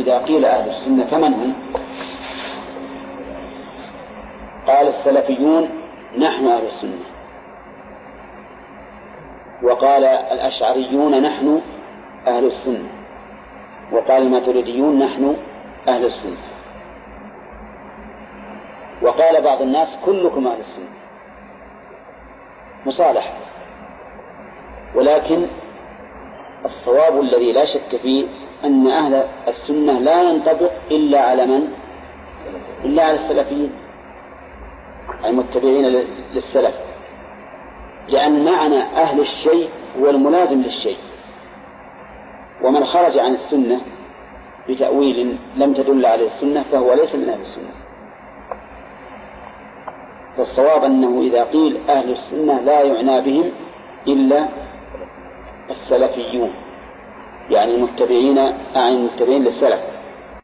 إذا قيل أهل السنة فمن هم؟ قال السلفيون نحن أهل السنة، وقال الأشعريون نحن أهل السنة، وقال الماتريديون نحن أهل السنة، وقال بعض الناس كلكم أهل السنة مصالحة. ولكن الصواب الذي لا شك فيه أن أهل السنة لا ينطبق إلا على من؟ إلا على السلفيين المتبعين للسلف، لأن معنى أهل الشيء هو الملازم للشيء، ومن خرج عن السنة بتأويل لم تدل عليه السنة فهو ليس من أهل السنة. فالصواب أنه إذا قيل أهل السنة لا يعنى بهم إلا السلفيون، يعني المتبعين للسلف.